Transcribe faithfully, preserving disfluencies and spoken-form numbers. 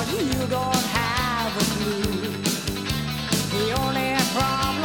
you don't have a clue. The only problem